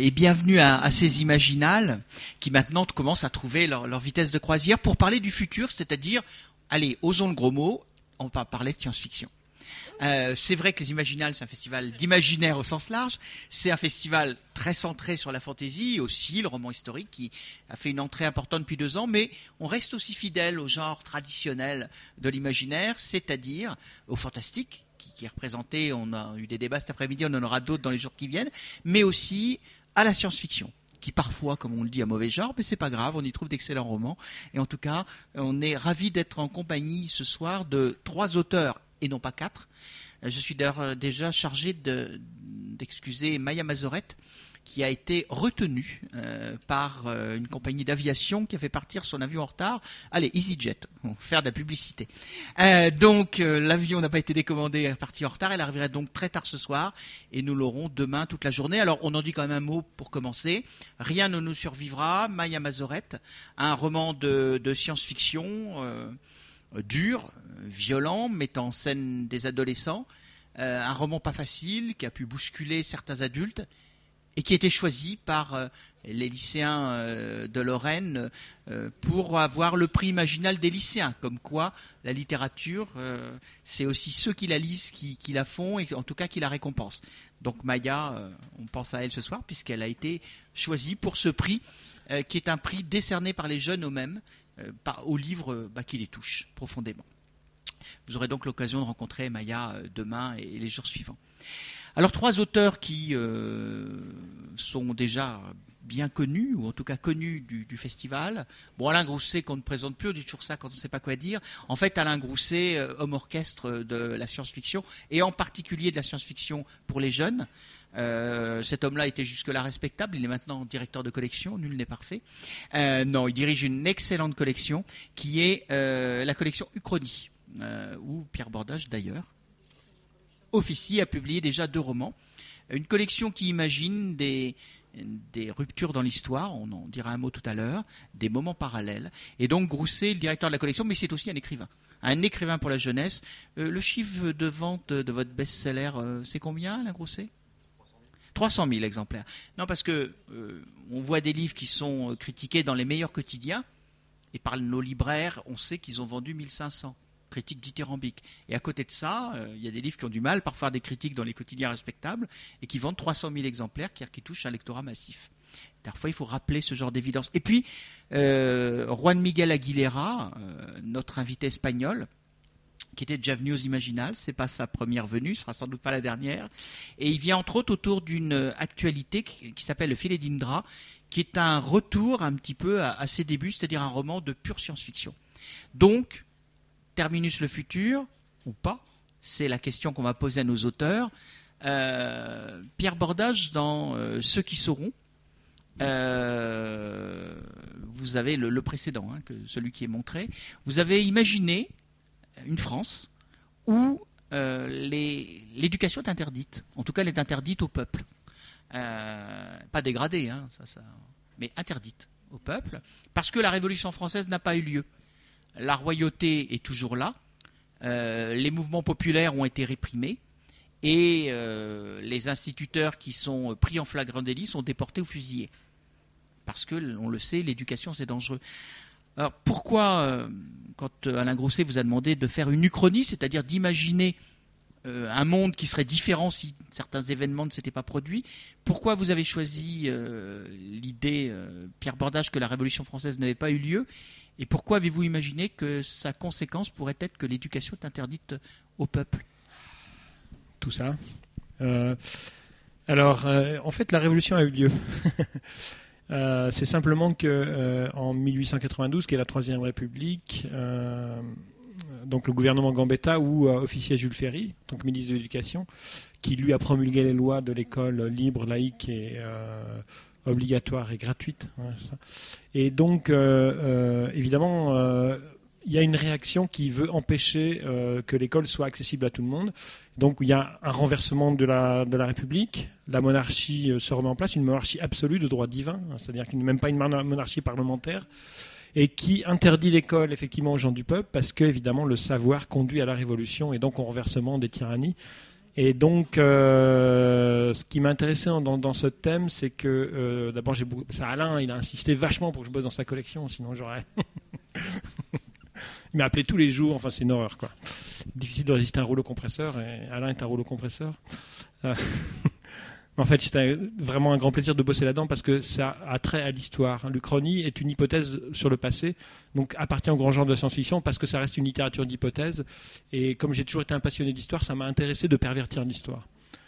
et bienvenue à ces imaginales qui maintenant commencent à trouver leur vitesse de croisière pour parler du futur, c'est-à-dire, allez, osons le gros mot, on va parler de science-fiction. C'est vrai que les Imaginales, c'est un festival d'imaginaire au sens large. C'est un festival très centré sur la fantaisie, aussi le roman historique qui a fait une entrée importante depuis 2 ans, mais on reste aussi fidèle au genre traditionnel de l'imaginaire, c'est-à-dire au fantastique, qui est représenté, on a eu des débats cet après-midi, on en aura d'autres dans les jours qui viennent, mais aussi à la science-fiction, qui parfois, comme on le dit, a mauvais genre, mais c'est pas grave, on y trouve d'excellents romans. Et en tout cas, on est ravis d'être en compagnie ce soir de 3 auteurs, et non pas 4. Je suis d'ailleurs déjà chargé d'excuser Maya Mazorette, qui a été retenue par une compagnie d'aviation qui a fait partir son avion en retard. Allez, EasyJet, on va faire de la publicité. Donc l'avion n'a pas été décommandé, elle est partie en retard, elle arriverait donc très tard ce soir, et nous l'aurons demain toute la journée. Alors on en dit quand même un mot pour commencer. Rien ne nous survivra, Maya Mazorette, un roman de science-fiction dur, violent, mettant en scène des adolescents, un roman pas facile, qui a pu bousculer certains adultes, et qui a été choisi par les lycéens de Lorraine pour avoir le prix Imaginal des lycéens. Comme quoi, la littérature, c'est aussi ceux qui la lisent qui la font, et en tout cas qui la récompensent. Donc Maya, on pense à elle ce soir, puisqu'elle a été choisie pour ce prix, qui est un prix décerné par les jeunes eux-mêmes, aux livres qui les touchent profondément. Vous aurez donc l'occasion de rencontrer Maya demain et les jours suivants. Alors 3 auteurs qui sont déjà bien connus, ou en tout cas connus du festival. Bon, Alain Grousset qu'on ne présente plus, on dit toujours ça quand on ne sait pas quoi dire. En fait, Alain Grousset, homme orchestre de la science-fiction, et en particulier de la science-fiction pour les jeunes. Cet homme-là était jusque-là respectable, il est maintenant directeur de collection, nul n'est parfait. Non, il dirige une excellente collection qui est la collection Uchronie, où Pierre Bordage d'ailleurs officie, a publié déjà 2 romans. Une collection qui imagine des ruptures dans l'histoire, on en dira un mot tout à l'heure, des moments parallèles. Et donc Grousset est le directeur de la collection, mais c'est aussi un écrivain pour la jeunesse. Le chiffre de vente de votre best-seller, c'est combien, Alain Grousset ? 300 000 exemplaires. Non, parce que on voit des livres qui sont critiqués dans les meilleurs quotidiens, et par nos libraires, on sait qu'ils ont vendu 1500 critiques dithyrambiques. Et à côté de ça, il y a des livres qui ont du mal parfois à faire des critiques dans les quotidiens respectables, et qui vendent 300 000 exemplaires, qui touchent un lectorat massif. Parfois, il faut rappeler ce genre d'évidence. Et puis, Juan Miguel Aguilera, notre invité espagnol, qui était déjà venu aux Imaginales, c'est pas sa première venue, ce sera sans doute pas la dernière, et il vient entre autres autour d'une actualité qui s'appelle Le filet d'Indra, qui est un retour un petit peu à ses débuts, c'est-à-dire un roman de pure science-fiction. Donc, terminus le futur, ou pas, c'est la question qu'on va poser à nos auteurs. Pierre Bordage, dans Ceux qui sauront, vous avez le précédent, celui qui est montré, vous avez imaginé une France où l'éducation est interdite. En tout cas, elle est interdite au peuple. Pas dégradée, mais interdite au peuple, parce que la Révolution française n'a pas eu lieu. La royauté est toujours là, les mouvements populaires ont été réprimés, et les instituteurs qui sont pris en flagrant délit sont déportés ou fusillés. Parce que, on le sait, l'éducation c'est dangereux. Alors pourquoi, quand Alain Grousset vous a demandé de faire une uchronie, c'est-à-dire d'imaginer un monde qui serait différent si certains événements ne s'étaient pas produits, pourquoi vous avez choisi l'idée, Pierre Bordage, que la Révolution française n'avait pas eu lieu, et pourquoi avez-vous imaginé que sa conséquence pourrait être que l'éducation est interdite au peuple ? Tout ça. En fait, la Révolution a eu lieu. C'est simplement que en 1892, qui est la Troisième République, donc le gouvernement Gambetta, où officiait Jules Ferry, donc ministre de l'Éducation, qui lui a promulgué les lois de l'école libre, laïque et obligatoire et gratuite. Et donc, évidemment, il y a une réaction qui veut empêcher que l'école soit accessible à tout le monde. Donc il y a un renversement de la République, la monarchie se remet en place, une monarchie absolue de droit divin, c'est-à-dire qu'il n'est même pas une monarchie parlementaire, et qui interdit l'école effectivement aux gens du peuple, parce que évidemment le savoir conduit à la révolution et donc au renversement des tyrannies. Et donc, ce qui m'intéressait dans ce thème, c'est que d'abord, Alain, il a insisté vachement pour que je bosse dans sa collection, sinon j'aurais. Il m'a appelé tous les jours, enfin c'est une horreur quoi. Difficile de résister à un rouleau compresseur, et Alain est un rouleau compresseur. En fait, c'était vraiment un grand plaisir de bosser là-dedans parce que ça a trait à l'histoire. L'Uchronie est une hypothèse sur le passé, donc appartient au grand genre de la science-fiction parce que ça reste une littérature d'hypothèse. Et comme j'ai toujours été un passionné d'histoire, ça m'a intéressé de pervertir l'histoire.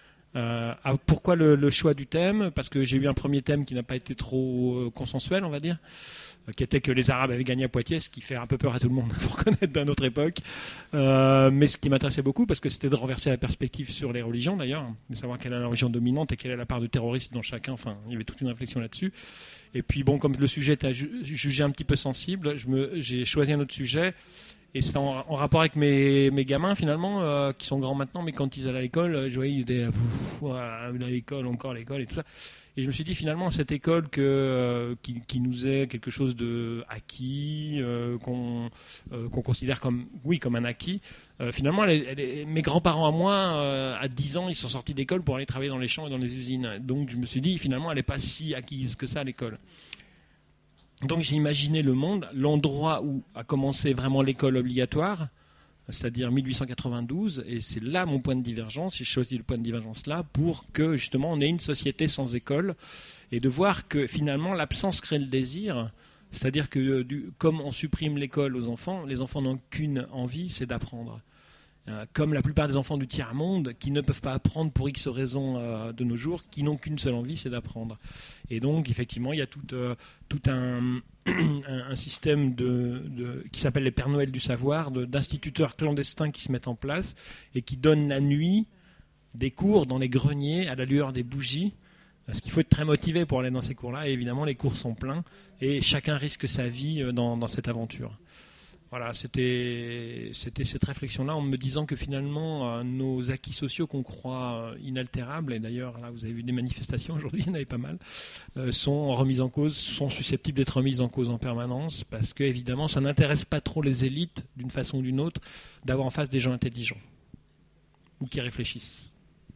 Pourquoi le choix du thème ? Parce que j'ai eu un premier thème qui n'a pas été trop consensuel, on va dire, qui était que les Arabes avaient gagné à Poitiers, ce qui fait un peu peur à tout le monde, il faut reconnaître, d'une autre époque. Mais ce qui m'intéressait beaucoup, parce que c'était de renverser la perspective sur les religions d'ailleurs, de savoir quelle est la religion dominante et quelle est la part de terrorisme dans chacun, enfin, il y avait toute une réflexion là-dessus. Et puis bon, comme le sujet était jugé un petit peu sensible, j'ai choisi un autre sujet. Et c'est en rapport avec mes gamins, finalement, qui sont grands maintenant, mais quand ils allaient à l'école, je voyais, ils étaient à l'école, encore à l'école et tout ça. Et je me suis dit, finalement, cette école qui nous est quelque chose de acquis, qu'on considère comme un acquis, finalement, mes grands-parents à moi, à 10 ans, ils sont sortis d'école pour aller travailler dans les champs et dans les usines. Donc je me suis dit, finalement, elle n'est pas si acquise que ça à l'école. Donc j'ai imaginé le monde, l'endroit où a commencé vraiment l'école obligatoire, c'est-à-dire 1892, et c'est là mon point de divergence. J'ai choisi le point de divergence là pour que justement on ait une société sans école et de voir que finalement l'absence crée le désir, c'est-à-dire que comme on supprime l'école aux enfants, les enfants n'ont qu'une envie, c'est d'apprendre. Comme la plupart des enfants du tiers-monde qui ne peuvent pas apprendre pour X raisons de nos jours, qui n'ont qu'une seule envie, c'est d'apprendre. Et donc, effectivement, il y a tout un système qui s'appelle les Pères Noël du savoir, d'instituteurs clandestins qui se mettent en place et qui donnent la nuit des cours dans les greniers à la lueur des bougies. Parce qu'il faut être très motivé pour aller dans ces cours-là. Et évidemment, les cours sont pleins et chacun risque sa vie dans cette aventure. Voilà, c'était cette réflexion-là en me disant que finalement nos acquis sociaux qu'on croit inaltérables, et d'ailleurs là vous avez vu des manifestations aujourd'hui, il y en avait pas mal, sont remises en cause, sont susceptibles d'être remises en cause en permanence parce que évidemment ça n'intéresse pas trop les élites d'une façon ou d'une autre d'avoir en face des gens intelligents ou qui réfléchissent.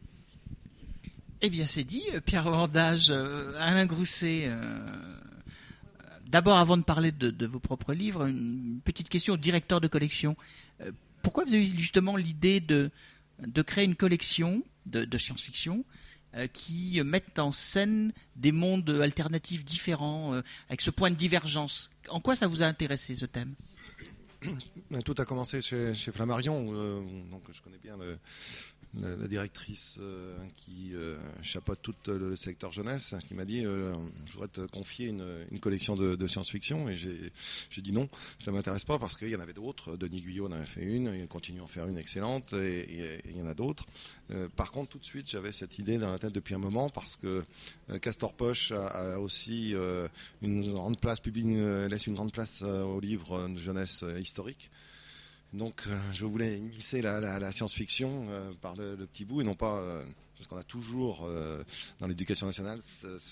Eh bien c'est dit, Pierre Vandage, Alain Grousset. D'abord, avant de parler de vos propres livres, une petite question au directeur de collection. Pourquoi vous avez justement l'idée de créer une collection de science-fiction qui mettent en scène des mondes alternatifs différents, avec ce point de divergence ? En quoi ça vous a intéressé, ce thème ? Tout a commencé chez Flammarion, donc je connais bien la directrice qui chapeaute tout le secteur jeunesse, qui m'a dit je voudrais te confier une collection de science-fiction, et j'ai dit non, ça ne m'intéresse pas parce qu'il y en avait d'autres. Denis Guyot en avait fait une, il continue à en faire une excellente, et il y en a d'autres. Par contre, tout de suite, j'avais cette idée dans la tête depuis un moment parce que Castor Poche a aussi une grande place, laisse une grande place aux livres de jeunesse historique. Donc je voulais glisser la science-fiction par le petit bout et non pas parce qu'on a toujours dans l'éducation nationale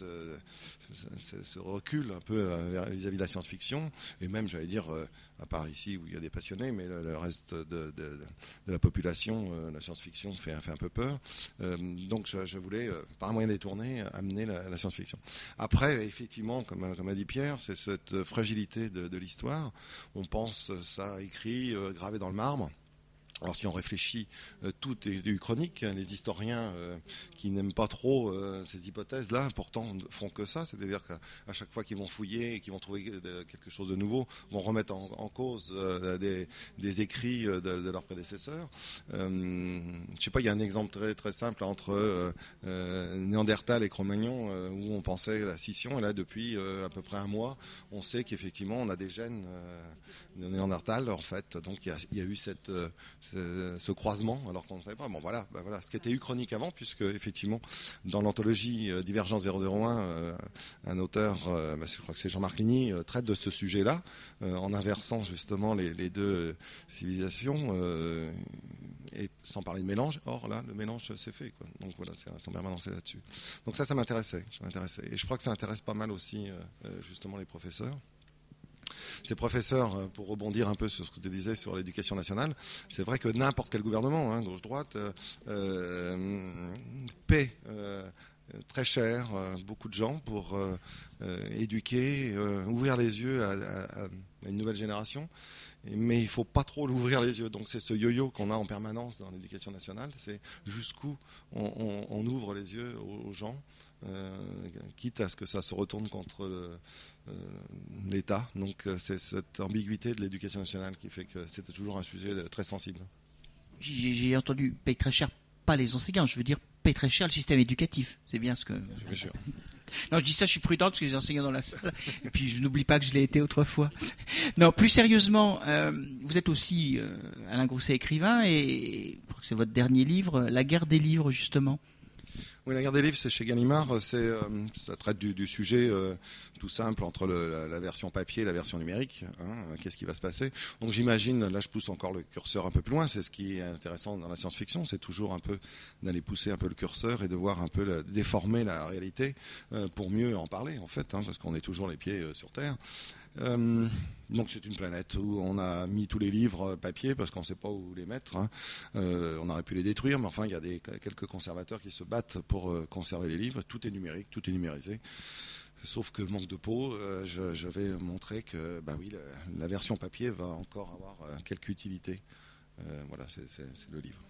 ce recul un peu vis-à-vis de la science-fiction, et même j'allais dire à part ici où il y a des passionnés, mais le reste de la population, la science-fiction fait un peu peur. Donc je voulais par un moyen détourné amener la science-fiction. Après effectivement, comme a dit Pierre, c'est cette fragilité de l'histoire. On pense ça écrit, gravé dans le marbre. Alors si on réfléchit, tout est du chronique. Les historiens qui n'aiment pas trop ces hypothèses-là, pourtant font que ça. C'est-à-dire qu'à chaque fois qu'ils vont fouiller et qu'ils vont trouver quelque chose de nouveau, vont remettre en cause des écrits de leurs prédécesseurs. Je sais pas, il y a un exemple très très simple entre Néandertal et Cro-Magnon où on pensait la scission, et là depuis à peu près un mois, on sait qu'effectivement on a des gènes de Néandertal en fait. Donc il y a eu ce croisement alors qu'on ne savait pas. Bon voilà, ce qui était uchronique avant, puisque effectivement dans l'anthologie Divergence 001, un auteur, je crois que c'est Jean-Marc Ligny, traite de ce sujet-là en inversant justement les deux civilisations et sans parler de mélange. Or là, le mélange s'est fait, quoi. Donc voilà, c'est en permanence là-dessus. Donc ça m'intéressait. Et je crois que ça intéresse pas mal aussi justement les professeurs. ces professeurs, pour rebondir un peu sur ce que tu disais sur l'éducation nationale, c'est vrai que n'importe quel gouvernement, gauche-droite, paie très cher beaucoup de gens pour éduquer, ouvrir les yeux à une nouvelle génération. Mais il ne faut pas trop l'ouvrir les yeux. Donc c'est ce yo-yo qu'on a en permanence dans l'éducation nationale. C'est jusqu'où on ouvre les yeux aux gens, quitte à ce que ça se retourne contre l'État. Donc c'est cette ambiguïté de l'éducation nationale qui fait que c'était toujours un sujet très sensible. J'ai entendu paye très cher, pas les enseignants, je veux dire paye très cher le système éducatif. C'est bien ce que... Bien sûr. Non, je dis ça, je suis prudent parce que les enseignants dans la salle. Et puis je n'oublie pas que je l'ai été autrefois. Non, plus sérieusement, vous êtes aussi Alain Grousset, écrivain, et c'est votre dernier livre, La guerre des livres, justement. Oui, La guerre des livres, c'est chez Gallimard. Ça traite du sujet tout simple entre la version papier et la version numérique. Qu'est-ce qui va se passer? Donc j'imagine, là je pousse encore le curseur un peu plus loin, c'est ce qui est intéressant dans la science-fiction, c'est toujours un peu d'aller pousser un peu le curseur et de voir un peu déformer la réalité pour mieux en parler en fait, parce qu'on est toujours les pieds sur terre. Donc c'est une planète où on a mis tous les livres papier parce qu'on ne sait pas où les mettre. On aurait pu les détruire, mais enfin il y a quelques conservateurs qui se battent pour conserver les livres. Tout est numérique, tout est numérisé. Sauf que manque de peau, je vais montrer que la version papier va encore avoir quelque utilité. Voilà, c'est le livre.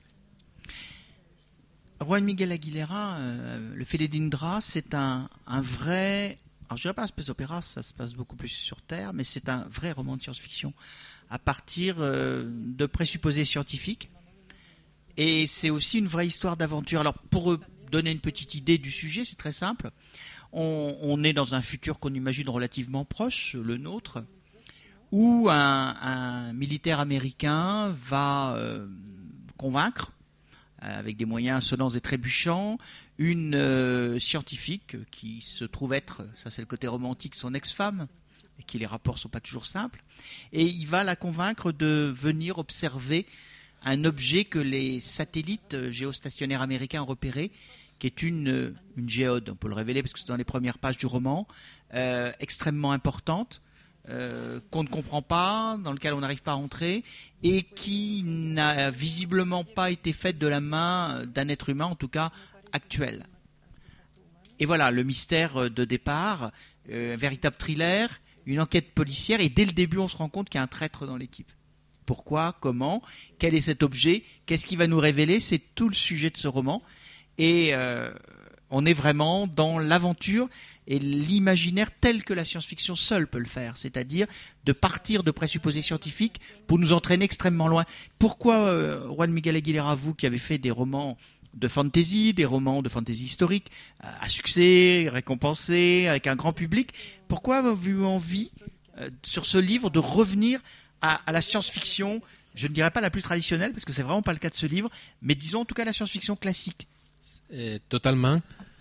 Juan Miguel Aguilera, le Félédindra, c'est un vrai... Alors je dirais pas un space opéra, ça se passe beaucoup plus sur Terre, mais c'est un vrai roman de science-fiction à partir de présupposés scientifiques. Et c'est aussi une vraie histoire d'aventure. Alors pour donner une petite idée du sujet, c'est très simple. On est dans un futur qu'on imagine relativement proche, le nôtre, où un militaire américain va convaincre, avec des moyens sonnants et trébuchants, une scientifique qui se trouve être, ça c'est le côté romantique, son ex-femme, et qui les rapports ne sont pas toujours simples, et il va la convaincre de venir observer un objet que les satellites géostationnaires américains ont repéré, qui est une géode, on peut le révéler parce que c'est dans les premières pages du roman, extrêmement importante, qu'on ne comprend pas, dans lequel on n'arrive pas à entrer, et qui n'a visiblement pas été faite de la main d'un être humain, en tout cas actuel. Et voilà, le mystère de départ, un véritable thriller, une enquête policière, et dès le début on se rend compte qu'il y a un traître dans l'équipe. Pourquoi? Comment? Quel est cet objet? Qu'est-ce qu'il va nous révéler? C'est tout le sujet de ce roman. Et on est vraiment dans l'aventure et l'imaginaire tel que la science-fiction seule peut le faire, c'est-à-dire de partir de présupposés scientifiques pour nous entraîner extrêmement loin. Pourquoi Juan Miguel Aguilera, vous qui avez fait des romans de fantasy, des romans de fantasy historique à succès, récompensés, avec un grand public, pourquoi avez-vous eu envie sur ce livre de revenir à la science-fiction, je ne dirais pas la plus traditionnelle, parce que c'est vraiment pas le cas de ce livre, mais disons en tout cas la science-fiction classique? Totalmente.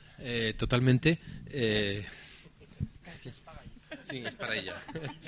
Sí, es para ella.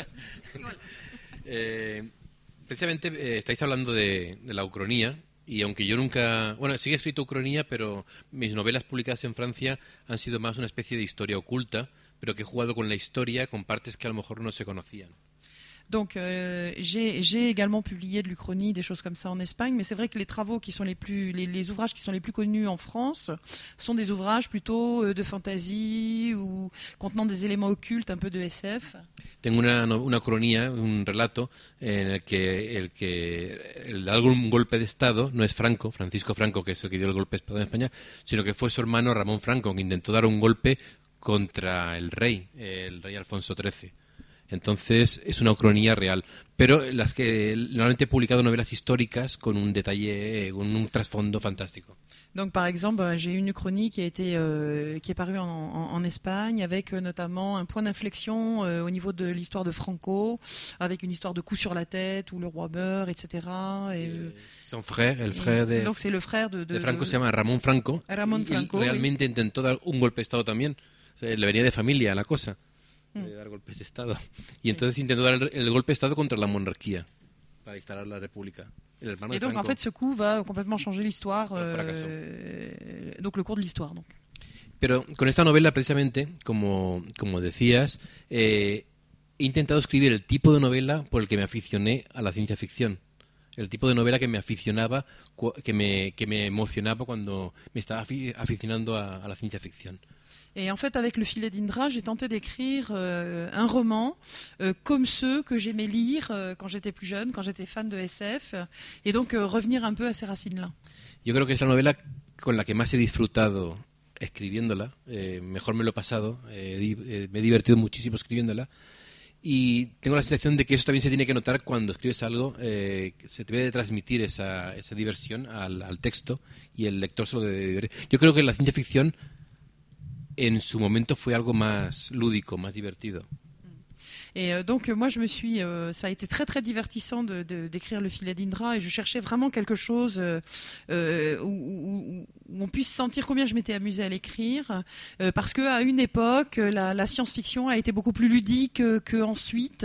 Precisamente estáis hablando de la ucronía, y aunque yo nunca... Bueno, sí que he escrito ucronía, pero mis novelas publicadas en Francia han sido más una especie de historia oculta, pero que he jugado con la historia, con partes que a lo mejor no se conocían. Donc j'ai également publié de l'Uchronie, des choses comme ça en Espagne, mais c'est vrai que les travaux qui sont les ouvrages qui sont les plus connus en France sont des ouvrages plutôt de fantasy ou contenant des éléments occultes, un peu de SF. Tengo una cronía, un relato en el que un golpe de Estado no es Franco, Francisco Franco, que es el que dio el golpe de Estado en España, sino que fue su hermano Ramón Franco, que intentó dar un golpe contra el rey Alfonso XIII. Entonces es una ucronía real, pero las que normalmente he publicado novelas históricas con un detalle, con un trasfondo fantástico. Donc par exemple, j'ai une uchronie qui est parue en Espagne avec notamment un point d'inflexion au niveau de l'histoire de Franco, avec une histoire de coup sur la tête où le roi meurt, etc. Son frère, el frère de... Donc c'est le frère de Franco, se llama Ramón Franco. Ramón Franco. Realmente intentó dar un golpe de Estado también. O sea, le venía de familia la cosa. De dar golpes de Estado. Y entonces intentó dar el golpe de Estado contra la monarquía para instalar la República. El hermano Et de donc Franco. en fait ce coup va complètement changer l'histoire, donc le cours de l'histoire. Donc. Pero con esta novela precisamente, como decías, he intentado escribir el tipo de novela por el que me aficioné a la ciencia ficción. El tipo de novela que me aficionaba, que me emocionaba cuando me estaba aficionando a la ciencia ficción. Et en fait, avec Le Filet d'Indra, j'ai tenté d'écrire un roman comme ceux que j'aimais lire quand j'étais plus jeune, quand j'étais fan de SF, et donc revenir un peu à ces racines-là. Yo creo que es la novela con la que más he disfrutado escribiéndola, mejor me lo he pasado, me he divertido muchísimo escribiéndola, y tengo la sensación de que eso también se tiene que notar cuando escribes algo, se te debe de transmitir esa diversión al texto, y el lector se lo debe de divertir. Yo creo que la ciencia ficción en su momento fue algo más lúdico, más divertido. Et donc moi ça a été très très divertissant d'écrire Le Filet d'Indra, et je cherchais vraiment quelque chose où on puisse sentir combien je m'étais amusée à l'écrire, parce qu'à une époque la science-fiction a été beaucoup plus ludique qu'ensuite,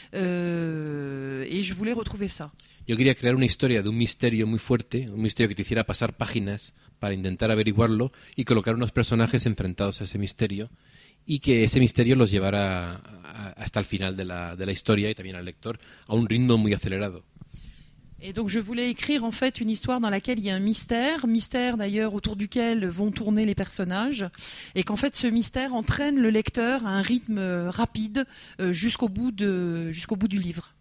et je voulais retrouver ça. Yo quería crear una historia de un misterio muy fuerte, un misterio que te hiciera pasar páginas para intentar averiguarlo y colocar unos personajes enfrentados a ese misterio, y que ese misterio los llevara hasta el final de la historia, y también al lector a un ritmo muy acelerado. Et donc je voulais écrire en fait une histoire dans laquelle il y a un mystère d'ailleurs autour duquel vont tourner les personnages, et qu'en fait ce mystère entraîne le lecteur à un rythme rapide jusqu'au bout du livre.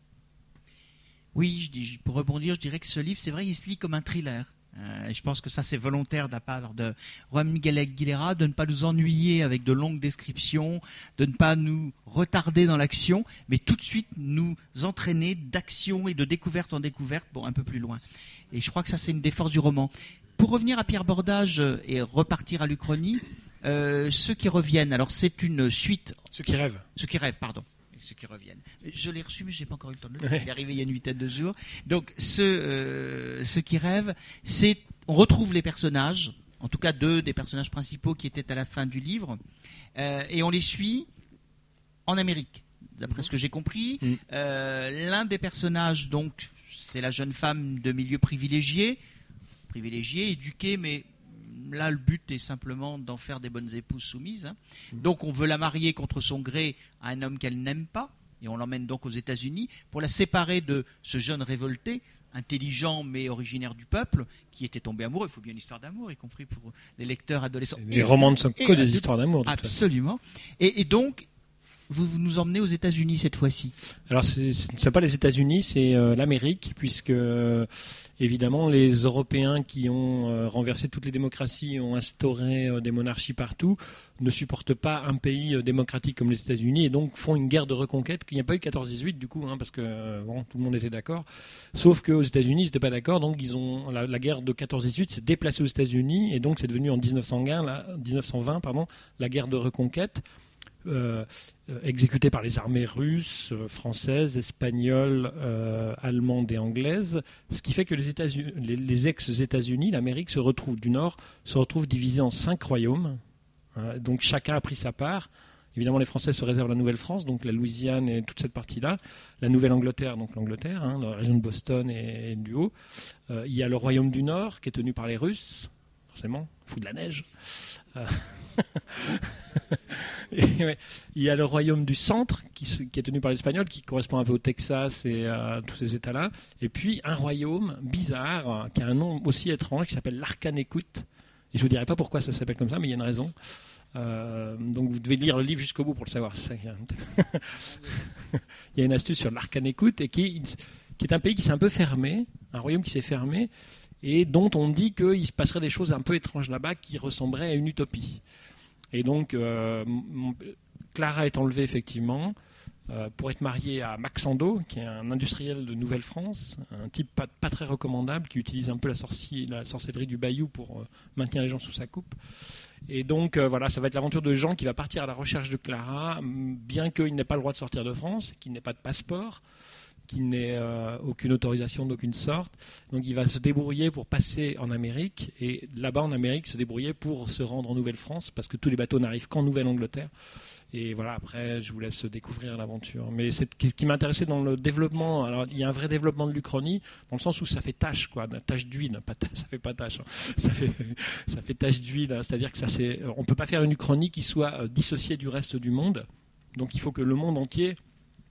Oui, pour rebondir, je dirais que ce livre, c'est vrai, il se lit comme un thriller. Et je pense que ça, c'est volontaire de la part de Juan Miguel Aguilera, de ne pas nous ennuyer avec de longues descriptions, de ne pas nous retarder dans l'action, mais tout de suite nous entraîner d'action et de découverte en découverte, bon, un peu plus loin. Et je crois que ça, c'est une des forces du roman. Pour revenir à Pierre Bordage et repartir à l'Uchronie, ceux qui reviennent, alors c'est une suite... Ceux qui rêvent, pardon. Ceux qui reviennent. Je l'ai reçu, mais j'ai pas encore eu le temps de le lire. Il est arrivé il y a une vingtaine de jours. Donc, ceux qui rêvent, on retrouve les personnages, en tout cas deux des personnages principaux qui étaient à la fin du livre, et on les suit en Amérique, d'après ce que j'ai compris. L'un des personnages, donc, c'est la jeune femme de milieu privilégié, éduquée, mais là, le but est simplement d'en faire des bonnes épouses soumises. Hein. Donc, on veut la marier contre son gré à un homme qu'elle n'aime pas, et on l'emmène donc aux États-Unis pour la séparer de ce jeune révolté, intelligent mais originaire du peuple, qui était tombé amoureux. Il faut bien une histoire d'amour, y compris pour les lecteurs adolescents. Les romans ne sont que des histoires d'amour. Absolument. Et donc, vous nous emmenez aux États-Unis cette fois-ci. Alors, ce n'est pas les États-Unis, c'est l'Amérique, puisque évidemment les Européens qui ont renversé toutes les démocraties, ont instauré des monarchies partout, ne supportent pas un pays démocratique comme les États-Unis, et donc font une guerre de reconquête. Il n'y a pas eu 14-18 du coup, parce que tout le monde était d'accord. Sauf qu'aux États-Unis, ils n'étaient pas d'accord, donc la guerre de 14-18 s'est déplacée aux États-Unis, et donc c'est devenu en 1920, la guerre de reconquête. Exécutée par les armées russes, françaises, espagnoles, allemandes et anglaises, ce qui fait que les ex-États-Unis, l'Amérique se retrouve divisée en 5 royaumes, donc chacun a pris sa part. Évidemment, les Français se réservent la Nouvelle-France, donc la Louisiane et toute cette partie-là, la Nouvelle-Angleterre, donc l'Angleterre, la région de Boston et du Haut. Il y a le royaume du Nord qui est tenu par les Russes, forcément, fout de la neige. Il y a le royaume du centre qui est tenu par les Espagnols, qui correspond un peu au Texas et à tous ces États-là. Et puis un royaume bizarre qui a un nom aussi étrange qui s'appelle l'Arcanécoute. Et je ne vous dirai pas pourquoi ça s'appelle comme ça, mais il y a une raison. Donc vous devez lire le livre jusqu'au bout pour le savoir. Il y a une astuce sur l'Arcanécoute, et qui est un pays qui s'est un peu fermé, un royaume qui s'est fermé, et dont on dit qu'il se passerait des choses un peu étranges là-bas qui ressembleraient à une utopie. Et donc, Clara est enlevée effectivement pour être mariée à Max Ando, qui est un industriel de Nouvelle-France, un type pas très recommandable, qui utilise un peu la sorcellerie du Bayou pour maintenir les gens sous sa coupe. Et donc, voilà, ça va être l'aventure de Jean qui va partir à la recherche de Clara, bien qu'il n'ait pas le droit de sortir de France, qu'il n'ait pas de passeport, qu'il n'ait aucune autorisation d'aucune sorte. Donc il va se débrouiller pour passer en Amérique, et là-bas en Amérique se débrouiller pour se rendre en Nouvelle-France, parce que tous les bateaux n'arrivent qu'en Nouvelle-Angleterre. Et voilà, après je vous laisse découvrir l'aventure. Mais ce qui m'intéressait dans le développement, alors il y a un vrai développement de l'Uchronie, dans le sens où ça fait tache, quoi, tache d'huile, ça fait pas tache, hein. ça fait tache d'huile, hein. C'est-à-dire que on peut pas faire une Uchronie qui soit dissociée du reste du monde. Donc il faut que le monde entier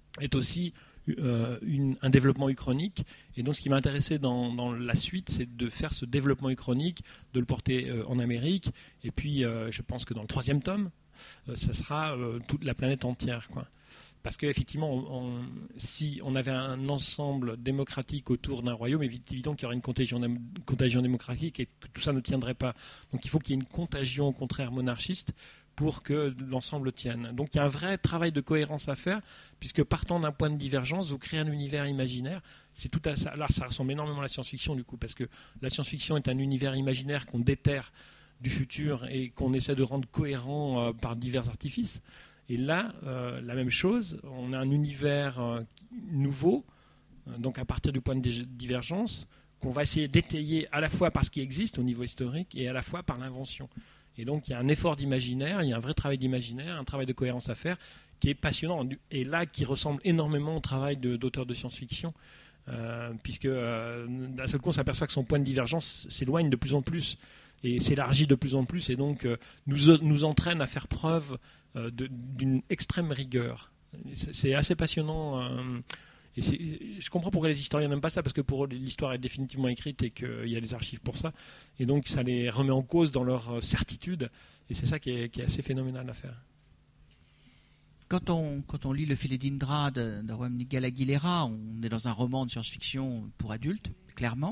est aussi un développement uchronique. Et donc ce qui m'a intéressé dans la suite, c'est de faire ce développement uchronique, de le porter en Amérique. Et puis je pense que dans le 3e tome, ça sera toute la planète entière, quoi. Parce qu'effectivement, si on avait un ensemble démocratique autour d'un royaume, évidemment qu'il y aurait une contagion démocratique et que tout ça ne tiendrait pas. Donc il faut qu'il y ait une contagion, au contraire, monarchiste pour que l'ensemble tienne. Donc il y a un vrai travail de cohérence à faire, puisque partant d'un point de divergence, vous créez un univers imaginaire. C'est tout à ça. Là, ça ressemble énormément à la science-fiction, du coup, parce que la science-fiction est un univers imaginaire qu'on déterre du futur et qu'on essaie de rendre cohérent par divers artifices. Et là, la même chose, on a un univers nouveau, donc à partir du point de divergence, qu'on va essayer d'étayer à la fois par ce qui existe au niveau historique et à la fois par l'invention. Et donc il y a un effort d'imaginaire, il y a un vrai travail d'imaginaire, un travail de cohérence à faire qui est passionnant, et là qui ressemble énormément au travail d'auteurs de science-fiction, puisque d'un seul coup on s'aperçoit que son point de divergence s'éloigne de plus en plus et s'élargit de plus en plus, et donc nous entraîne à faire preuve d'une extrême rigueur. C'est assez passionnant, et je comprends pourquoi les historiens n'aiment pas ça, parce que pour eux l'histoire est définitivement écrite et qu'il y a les archives pour ça, et donc ça les remet en cause dans leur certitude, et c'est ça qui est assez phénoménal à faire. Quand on lit le Filet d'Indra de Juan Miguel Aguilera, on est dans un roman de science-fiction pour adultes, clairement.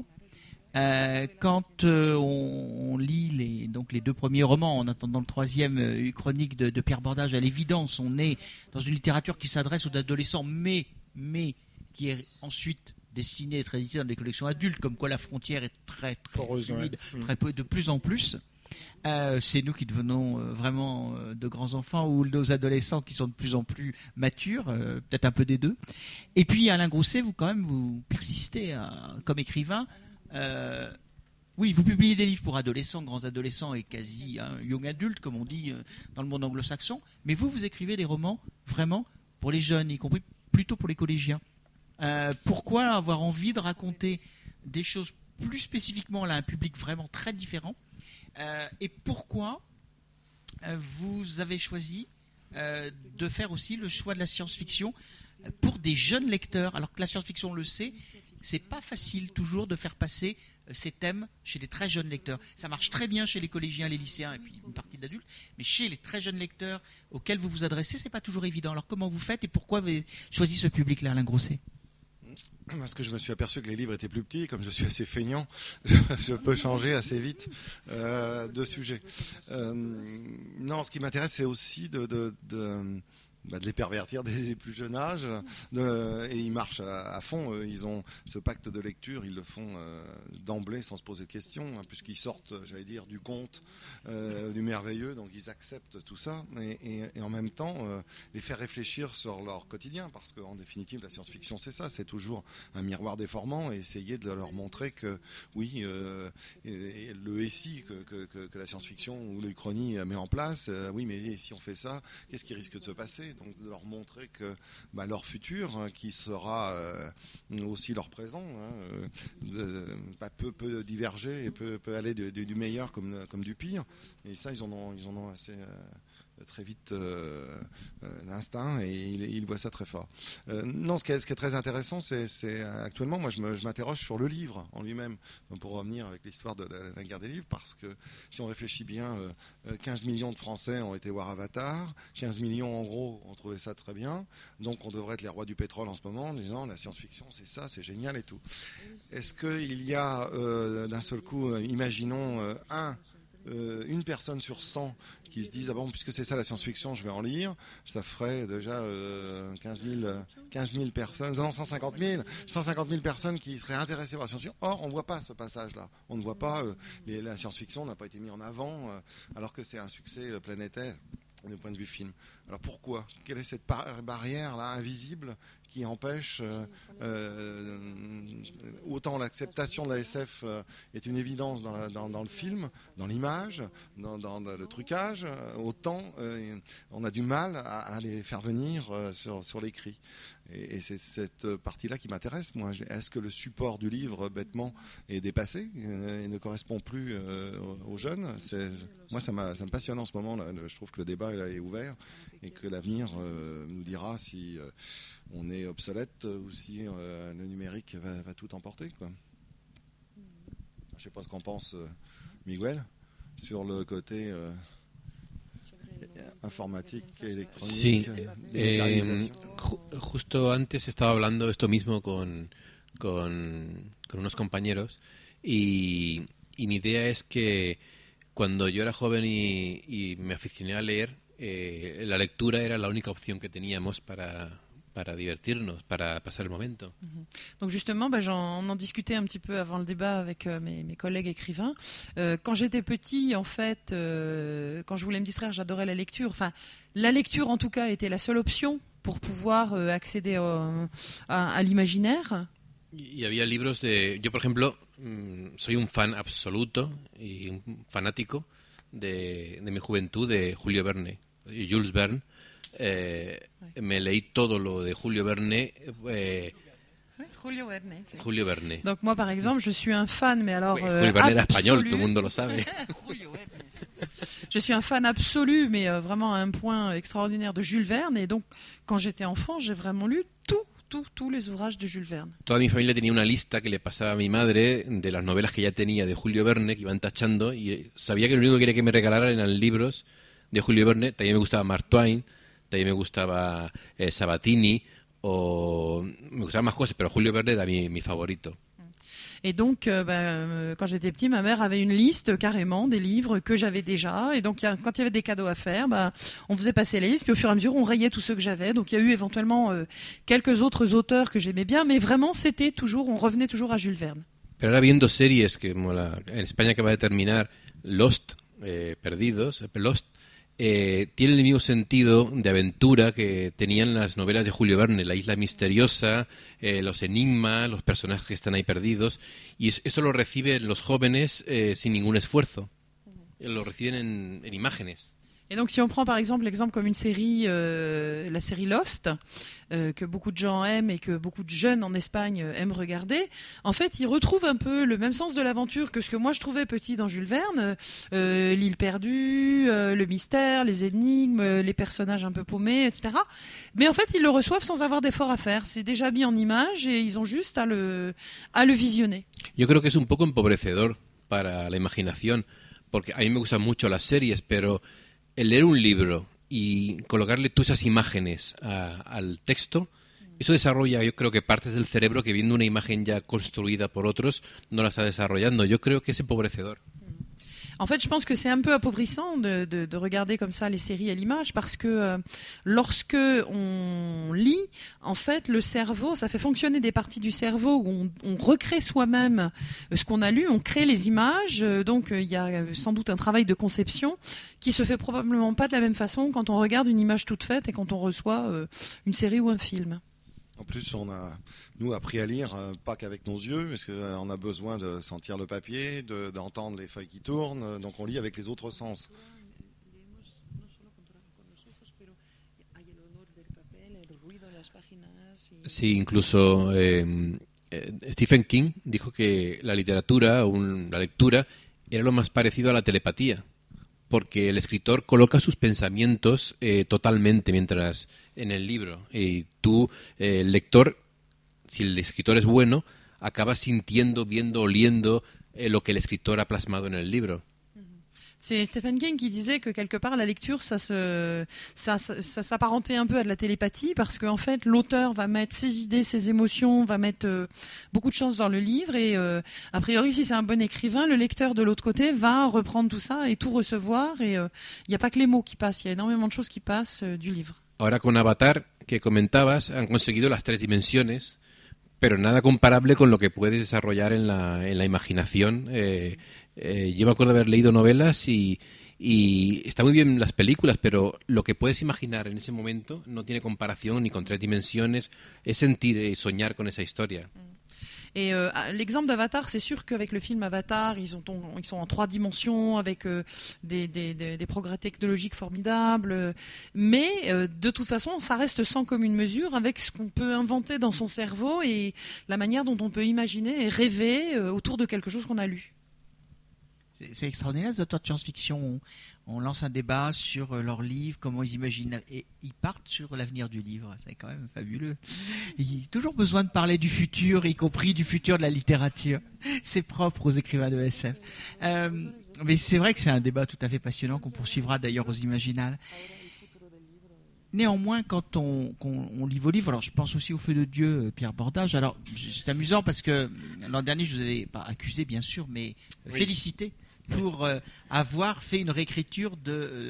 Quand on lit les 2 premiers romans, en attendant le 3e, Uchronique de Pierre Bordage, à l'évidence, on est dans une littérature qui s'adresse aux adolescents, mais qui est ensuite destinée à être éditée dans des collections adultes, comme quoi la frontière est très fluide, très peu, de plus en plus. C'est nous qui devenons vraiment de grands enfants, ou nos adolescents qui sont de plus en plus matures, peut-être un peu des deux. Et puis Alain Grousset, vous persistez comme écrivain. Oui, vous publiez des livres pour adolescents, grands adolescents et quasi young adultes, comme on dit dans le monde anglo-saxon, mais vous écrivez des romans vraiment pour les jeunes, y compris plutôt pour les collégiens. Pourquoi avoir envie de raconter des choses plus spécifiquement à un public vraiment très différent, et pourquoi vous avez choisi de faire aussi le choix de la science-fiction pour des jeunes lecteurs, alors que la science-fiction, on le sait, c'est pas facile toujours de faire passer ces thèmes chez des très jeunes lecteurs. Ça marche très bien chez les collégiens, les lycéens et puis une partie d'adultes, mais chez les très jeunes lecteurs auxquels vous vous adressez, c'est pas toujours évident. Alors comment vous faites et pourquoi vous avez choisi ce public-là, Alain Grousset ? Parce que je me suis aperçu que les livres étaient plus petits, comme je suis assez feignant, je peux changer assez vite de sujet. Non, ce qui m'intéresse, c'est aussi de les pervertir dès les plus jeunes âges, et ils marchent à fond. Ils ont ce pacte de lecture, ils le font d'emblée sans se poser de questions, puisqu'ils sortent, j'allais dire, du conte, du merveilleux, donc ils acceptent tout ça, et en même temps les faire réfléchir sur leur quotidien, parce qu'en définitive la science-fiction c'est ça, c'est toujours un miroir déformant, et essayer de leur montrer que oui, le SI que la science-fiction ou l'Uchronie met en place, oui, mais si on fait ça, qu'est-ce qui risque de se passer ? Donc de leur montrer que leur futur, qui sera aussi leur présent, peut diverger et peut aller du meilleur comme du pire. Et ça, ils en ont assez très vite l'instinct, et ils voient ça très fort. Non, ce qui est très intéressant, c'est actuellement, moi je m'interroge sur le livre en lui-même, pour revenir avec l'histoire de la guerre des livres, parce que si on réfléchit bien, 15 millions de Français ont été voir Avatar, 15 millions en gros ont trouvé ça très bien, donc on devrait être les rois du pétrole en ce moment en disant la science-fiction c'est ça, c'est génial et tout. Est-ce qu'il y a d'un seul coup, imaginons une personne sur 100 qui se disent puisque c'est ça la science-fiction, je vais en lire, ça ferait déjà 15 000 personnes, non, 150 000 personnes qui seraient intéressées par la science-fiction. Or, on ne voit pas ce passage-là. On ne voit pas, la science-fiction n'a pas été mise en avant, alors que c'est un succès planétaire du point de vue film. Alors pourquoi ? Quelle est cette barrière-là invisible qui empêche autant l'acceptation de la SF est une évidence dans le film, dans l'image, dans le trucage, autant on a du mal à les faire venir sur l'écrit. Et c'est cette partie-là qui m'intéresse, moi. Est-ce que le support du livre, bêtement, est dépassé et ne correspond plus aux jeunes? Moi, ça me passionne en ce moment. Là. Je trouve que le débat là, est ouvert et que l'avenir nous dira si on est obsolète ou si le numérique va tout emporter, quoi. Je ne sais pas ce qu'en pense Miguel sur le côté informatique, electrónica. Sí, justo antes estaba hablando esto mismo con unos compañeros y mi idea es que cuando yo era joven y me aficioné a leer, la lectura era la única opción que teníamos para divertirnos, para pasar el momento. Donc justement, on en discutait un petit peu avant le débat avec mes collègues écrivains. Quand j'étais petit, en fait, quand je voulais me distraire, j'adorais la lecture. Enfin, la lecture, en tout cas, était la seule option pour pouvoir accéder à l'imaginaire. Y había libros de... Yo, por ejemplo, soy un fan absoluto y un fanático de mi juventud de Julio Verne, Jules Verne. Me leí todo lo de Julio Verne. Julio Verne. Donc moi, par exemple, je suis un fan, mais alors Julio Verne era espagnol, tout le monde lo sabe. Je suis un fan absolu, mais vraiment à un point extraordinaire de Jules Verne. Et donc, quand j'étais enfant, j'ai vraiment lu tous les ouvrages de Jules Verne. Toda mi familia tenía una lista que le pasaba a mi madre de las novelas que ya tenía de Julio Verne, que iban tachando, y sabía que lo único que quería que me regalaran eran libros de Julio Verne. También me gustaba Mark Twain, también me gustaba Sabatini, o me gustaban más cosas, pero Julio Verne era mi favorito. Et donc, quand j'étais petit, ma mère avait une liste carrément des livres que j'avais déjà. Et donc, quand il y avait des cadeaux à faire, on faisait passer la liste. Puis au fur et à mesure, on rayait tous ceux que j'avais. Donc, il y a eu éventuellement quelques autres auteurs que j'aimais bien. Mais vraiment, on revenait toujours à Jules Verne. Pero ahora viendo series, como en España acaba de terminar Lost, Perdidos, Lost, tiene el mismo sentido de aventura que tenían las novelas de Julio Verne, la isla misteriosa, los enigmas, los personajes que están ahí perdidos, y eso lo reciben los jóvenes sin ningún esfuerzo, lo reciben en imágenes. Et donc, si on prend par exemple l'exemple comme une série, la série Lost, que beaucoup de gens aiment et que beaucoup de jeunes en Espagne aiment regarder, en fait, ils retrouvent un peu le même sens de l'aventure que ce que moi je trouvais petit dans Jules Verne, l'île perdue, le mystère, les énigmes, les personnages un peu paumés, etc. Mais en fait, ils le reçoivent sans avoir d'effort à faire. C'est déjà mis en image et ils ont juste à le visionner. Yo creo que es un poco empobrecedor para la imaginación, porque a mí me gustan mucho las series, pero el leer un libro y colocarle tú esas imágenes al texto, eso desarrolla, yo creo que partes del cerebro que viendo una imagen ya construida por otros no la está desarrollando. Yo creo que es empobrecedor. En fait, je pense que c'est un peu appauvrissant de regarder comme ça les séries à l'image parce que lorsque on lit, en fait, le cerveau, ça fait fonctionner des parties du cerveau où on recrée soi-même ce qu'on a lu, on crée les images. Donc, il y a sans doute un travail de conception qui se fait probablement pas de la même façon quand on regarde une image toute faite et quand on reçoit une série ou un film. En plus, on a, nous, appris à lire, pas qu'avec nos yeux, parce qu'on a besoin de sentir le papier, d'entendre les feuilles qui tournent, donc on lit avec les autres sens. Sí, incluso Stephen King dijo que la literatura, la lectura, era lo más parecido a la telepatía, porque el escritor coloca sus pensamientos totalmente mientras en el libro, y tú, el lector, si el escritor es bueno, acabas sintiendo, viendo, oliendo lo que el escritor ha plasmado en el libro. C'est Stephen King qui disait que quelque part la lecture ça s'apparentait un peu à de la télépathie parce qu'en fait l'auteur va mettre ses idées, ses émotions, va mettre beaucoup de choses dans le livre et a priori si c'est un bon écrivain, le lecteur de l'autre côté va reprendre tout ça et tout recevoir et il n'y a pas que les mots qui passent, il y a énormément de choses qui passent du livre. Ahora con Avatar, que comentabas, han conseguido las 3 dimensiones, pero nada comparable con lo que puedes desarrollar en la imaginación. Yo me acuerdo de haber leído novelas y está muy bien las películas, pero lo que puedes imaginar en ese momento no tiene comparación ni con 3 dimensiones, es sentir y soñar con esa historia. Et l'exemple d'Avatar, c'est sûr qu'avec le film Avatar, ils sont en 3 dimensions avec des progrès technologiques formidables, mais de toute façon, ça reste sans commune mesure avec ce qu'on peut inventer dans son cerveau et la manière dont on peut imaginer et rêver autour de quelque chose qu'on a lu. C'est extraordinaire, les auteurs de science-fiction. On lance un débat sur leurs livres, comment ils imaginent, et ils partent sur l'avenir du livre. C'est quand même fabuleux. Il y a toujours besoin de parler du futur, y compris du futur de la littérature. C'est propre aux écrivains de SF. Mais c'est vrai que c'est un débat tout à fait passionnant qu'on poursuivra d'ailleurs aux Imaginales. Néanmoins, quand on lit vos livres, alors je pense aussi au Feu de Dieu, Pierre Bordage. Alors, c'est amusant parce que l'an dernier, je vous avais pas accusé, bien sûr, mais félicité pour avoir fait une réécriture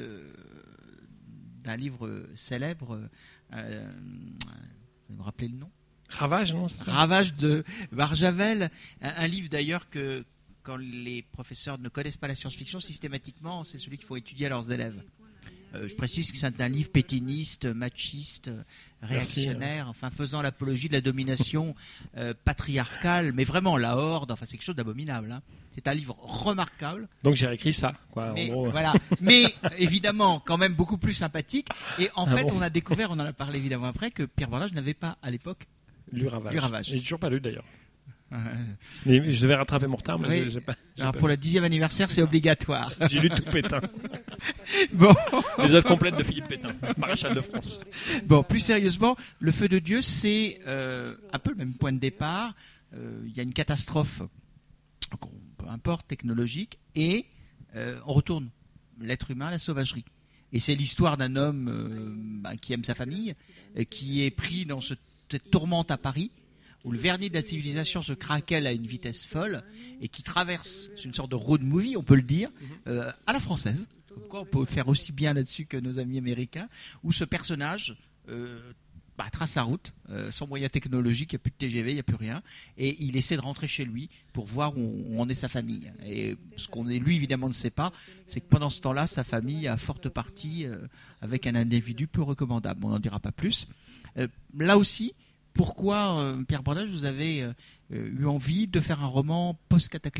d'un livre célèbre. Vous me rappelez le nom ? Ravage, non, c'est ça ? Ravage de Barjavel. Un livre d'ailleurs que, quand les professeurs ne connaissent pas la science-fiction, systématiquement, c'est celui qu'il faut étudier à leurs élèves. Je précise que c'est un livre pétiniste, machiste, réactionnaire, enfin faisant l'apologie de la domination patriarcale, mais vraiment la horde, enfin c'est quelque chose d'abominable. Hein. C'est un livre remarquable. Donc j'ai réécrit ça, quoi. Mais, en gros. Voilà. Mais évidemment, quand même beaucoup plus sympathique. Et en fait, on a découvert, on en a parlé évidemment après, que Pierre Bordage n'avait pas à l'époque lu Ravage. J'ai toujours pas lu d'ailleurs. Mais je devais rattraper mon retard, mais oui. j'ai pas. Alors pour le 10e anniversaire, c'est obligatoire. J'ai lu tout Pétain. Bon. Les œuvres complètes de Philippe Pétain, maréchal de France. Bon, plus sérieusement, le Feu de Dieu, c'est un peu le même point de départ. Il y a une catastrophe, peu importe, technologique, et on retourne l'être humain à la sauvagerie. Et c'est l'histoire d'un homme qui aime sa famille, qui est pris dans cette tourmente à Paris, où le vernis de la civilisation se craquelle à une vitesse folle et qui traverse, c'est une sorte de road movie, on peut le dire, à la française. Pourquoi on peut faire aussi bien là-dessus que nos amis américains, où ce personnage trace la route, sans moyens technologiques, il n'y a plus de TGV, il n'y a plus rien, et il essaie de rentrer chez lui pour voir où en est sa famille. Et ce qu'on lui évidemment ne sait pas, c'est que pendant ce temps-là, sa famille a forte partie avec un individu peu recommandable. On n'en dira pas plus. Là aussi, pourquoi, Pierre Bordage, vous avez eu envie de faire un roman post-cataclysmique ?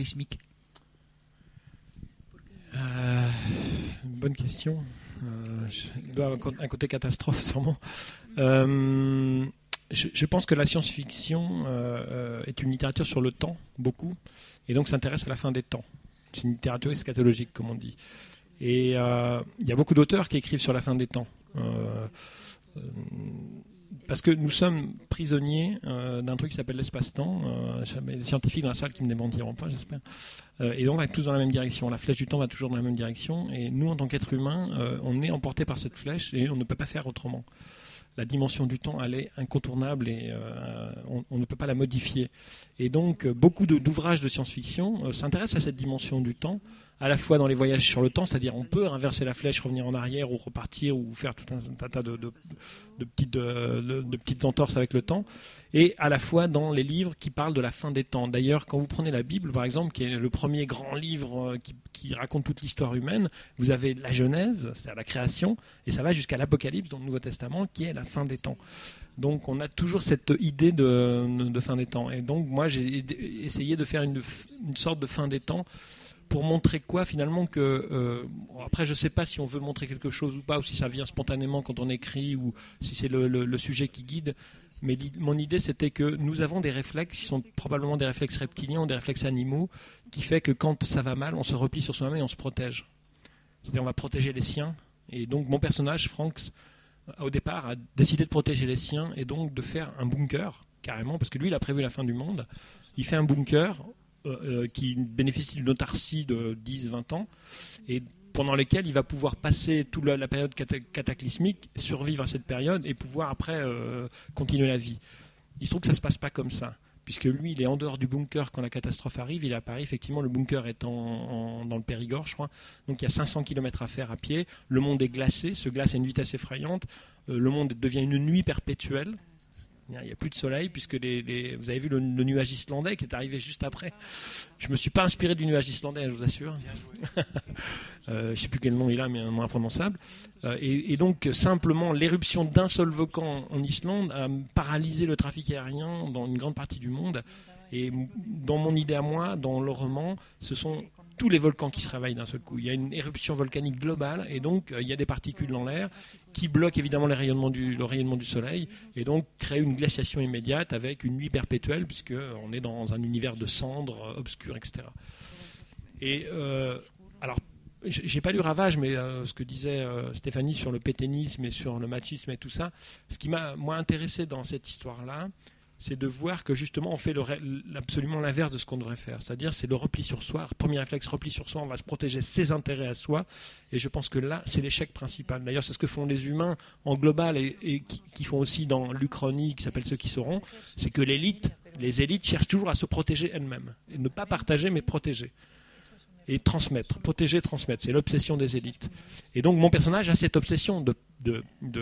Bonne question. Il doit avoir un côté catastrophe, sûrement. Je pense que la science-fiction est une littérature sur le temps, beaucoup, et donc s'intéresse à la fin des temps. C'est une littérature eschatologique, comme on dit. Et il y a beaucoup d'auteurs qui écrivent sur la fin des temps. Parce que nous sommes prisonniers d'un truc qui s'appelle l'espace-temps. Les scientifiques dans la salle qui me démentiront pas, j'espère. Et donc on va tous dans la même direction. La flèche du temps va toujours dans la même direction. Et nous, en tant qu'êtres humains, on est emportés par cette flèche et on ne peut pas faire autrement. La dimension du temps, elle est incontournable et on ne peut pas la modifier. Et donc, beaucoup d'ouvrages de science-fiction s'intéressent à cette dimension du temps, à la fois dans les voyages sur le temps, c'est-à-dire on peut inverser la flèche, revenir en arrière ou repartir ou faire tout un tas de petites entorses avec le temps, et à la fois dans les livres qui parlent de la fin des temps. D'ailleurs, quand vous prenez la Bible, par exemple, qui est le premier grand livre qui raconte toute l'histoire humaine, vous avez la Genèse, c'est-à-dire la création, et ça va jusqu'à l'Apocalypse dans le Nouveau Testament, qui est la fin des temps. Donc on a toujours cette idée de fin des temps. Et donc moi j'ai essayé de faire une sorte de fin des temps pour montrer quoi finalement que... après je ne sais pas si on veut montrer quelque chose ou pas, ou si ça vient spontanément quand on écrit, ou si c'est le sujet qui guide. Mais mon idée c'était que nous avons des réflexes qui sont probablement des réflexes reptiliens ou des réflexes animaux, qui fait que quand ça va mal, on se replie sur soi-même et on se protège. C'est-à-dire on va protéger les siens. Et donc mon personnage, Franks, au départ, a décidé de protéger les siens et donc de faire un bunker, carrément, parce que lui, il a prévu la fin du monde. Il fait un bunker qui bénéficie d'une autarcie de 10-20 ans, et pendant lesquels il va pouvoir passer toute la période cataclysmique, survivre à cette période, et pouvoir après continuer la vie. Il se trouve que ça ne se passe pas comme ça, puisque lui, il est en dehors du bunker quand la catastrophe arrive. Il est à Paris, effectivement, le bunker est dans le Périgord, je crois. Donc il y a 500 km à faire à pied. Le monde est glacé, se glace à une vitesse effrayante. Le monde devient une nuit perpétuelle. Il n'y a plus de soleil, puisque vous avez vu le nuage islandais qui est arrivé juste après. Je ne me suis pas inspiré du nuage islandais, je vous assure. Je ne sais plus quel nom il a, mais un nom imprononçable. Et donc, simplement, l'éruption d'un seul volcan en Islande a paralysé le trafic aérien dans une grande partie du monde. Et dans mon idée à moi, dans le roman, ce sont tous les volcans qui se réveillent d'un seul coup. Il y a une éruption volcanique globale et donc il y a des particules dans l'air qui bloquent évidemment le rayonnement du soleil et donc créent une glaciation immédiate avec une nuit perpétuelle puisqu'on est dans un univers de cendres obscures, etc. Et alors, j'ai pas lu Ravage, mais ce que disait Stéphanie sur le pétainisme et sur le machisme et tout ça, ce qui m'a moi intéressé dans cette histoire-là, c'est de voir que justement on fait absolument l'inverse de ce qu'on devrait faire. C'est-à-dire c'est le repli sur soi, premier réflexe, repli sur soi, on va se protéger ses intérêts à soi, et je pense que là c'est l'échec principal. D'ailleurs c'est ce que font les humains en global et qui font aussi dans l'Uchronie, qui s'appelle Ceux qui sauront, c'est que les élites cherchent toujours à se protéger elles-mêmes, et ne pas partager mais protéger. Et transmettre, protéger, transmettre, c'est l'obsession des élites. Et donc mon personnage a cette obsession de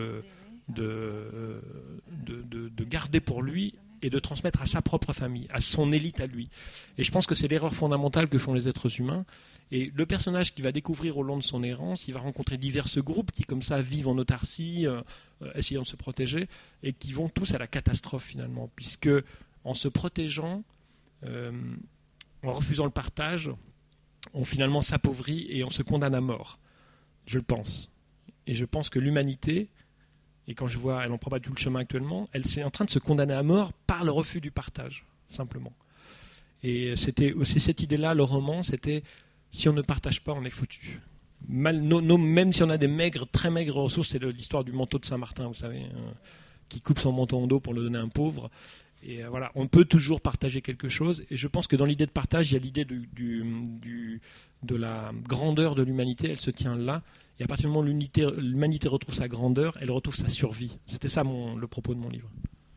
garder pour lui et de transmettre à sa propre famille, à son élite à lui. Et je pense que c'est l'erreur fondamentale que font les êtres humains. Et le personnage qui va découvrir au long de son errance, il va rencontrer divers groupes qui comme ça vivent en autarcie, essayant de se protéger, et qui vont tous à la catastrophe finalement, puisque en se protégeant, en refusant le partage, on finalement s'appauvrit et on se condamne à mort. Je le pense. Et je pense que l'humanité, et quand je vois, elle n'en prend pas tout le chemin actuellement, elle est en train de se condamner à mort par le refus du partage, simplement. Et c'était aussi cette idée-là, le roman, c'était si on ne partage pas, on est foutu. Même si on a des très maigres ressources, c'est l'histoire du manteau de Saint-Martin, vous savez, qui coupe son manteau en dos pour le donner à un pauvre. Et voilà, on peut toujours partager quelque chose. Et je pense que dans l'idée de partage, il y a l'idée de la grandeur de l'humanité, elle se tient là. Et à partir du moment où l'humanité retrouve sa grandeur, elle retrouve sa survie. C'était ça le propos de mon livre.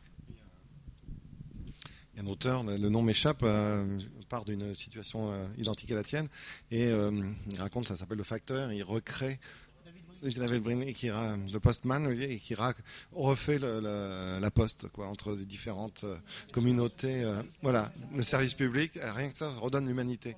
Il y a un auteur, le nom m'échappe, part d'une situation identique à la tienne, et il raconte, ça s'appelle Le Facteur, il recrée David Brin, le postman, et qui refait la poste, quoi, entre les différentes communautés. Voilà, le service public, rien que ça redonne l'humanité.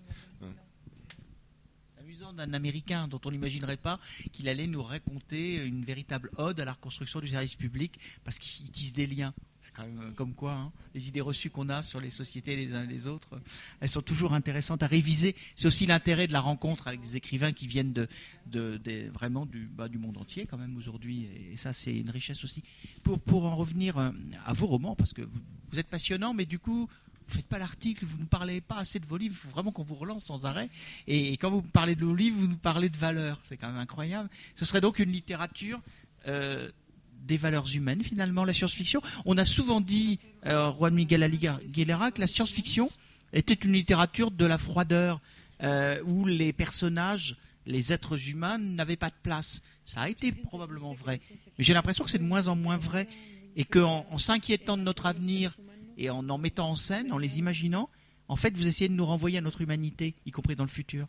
D'un Américain dont on n'imaginerait pas qu'il allait nous raconter une véritable ode à la reconstruction du service public parce qu'il tisse des liens. C'est quand même comme quoi, hein, les idées reçues qu'on a sur les sociétés les uns les autres, elles sont toujours intéressantes à réviser. C'est aussi l'intérêt de la rencontre avec des écrivains qui viennent vraiment du monde entier quand même aujourd'hui, et ça c'est une richesse aussi. Pour en revenir à vos romans, parce que vous êtes passionnants, mais du coup vous ne faites pas l'article, vous ne parlez pas assez de vos livres, il faut vraiment qu'on vous relance sans arrêt. Et quand vous parlez de vos livres, vous nous parlez de valeurs. C'est quand même incroyable. Ce serait donc une littérature des valeurs humaines, finalement, la science-fiction. On a souvent dit, Juan Miguel Aguilera, que la science-fiction était une littérature de la froideur, où les personnages, les êtres humains, n'avaient pas de place. Ça a été probablement vrai. Mais j'ai l'impression que c'est de moins en moins vrai. Et qu'en s'inquiétant de notre avenir, et en mettant en scène, en les imaginant, en fait, vous essayez de nous renvoyer à notre humanité, y compris dans le futur.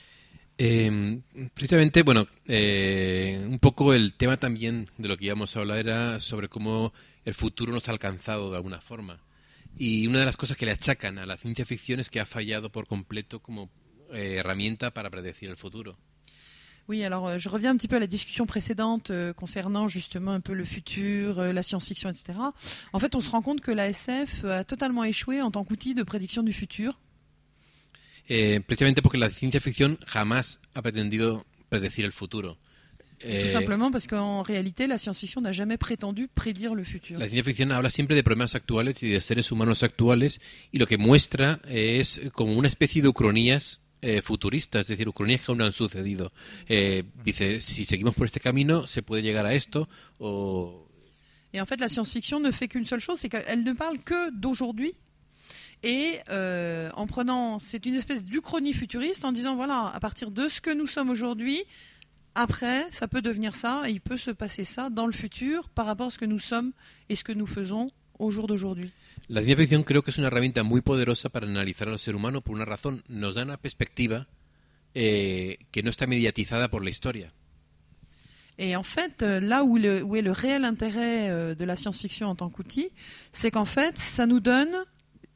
Precisamente, bueno, un poco el tema también de lo que íbamos a hablar era sobre cómo el futuro nos ha alcanzado de alguna forma. Y una de las cosas que le achacan a la ciencia ficción es que ha fallado por completo como herramienta para predecir el futuro. Oui, alors je reviens un petit peu à la discussion précédente concernant justement un peu le futur, la science-fiction, etc. En fait, on se rend compte que la SF a totalement échoué en tant qu'outil de prédiction du futur. Precisamente porque la ciencia ficción jamás ha pretendido predecir el futuro. Tout simplement parce qu'en réalité, la science-fiction n'a jamais prétendu prédire le futur. La ciencia ficción habla siempre de problemas actuales y de seres humanos actuales, y lo que muestra es como una especie de ucronías futuristas, es decir, ucronías que aún no han sucedido. Dice, si seguimos por este camino, se puede llegar a esto, o... Et en fait, la science-fiction ne fait qu'une seule chose, c'est qu'elle ne parle que d'aujourd'hui. Et en prenant, c'est une espèce d'uchronie futuriste en disant, voilà, à partir de ce que nous sommes aujourd'hui, après, ça peut devenir ça, et il peut se passer ça dans le futur par rapport à ce que nous sommes et ce que nous faisons au jour d'aujourd'hui. La ciencia ficción creo que es una herramienta muy poderosa para analizar al ser humano por una razón. Nos da una perspectiva que no está mediatizada por la historia. Et en fait, là où est le réel intérêt de la science-fiction en tant qu'outil, c'est qu'en fait, ça nous donne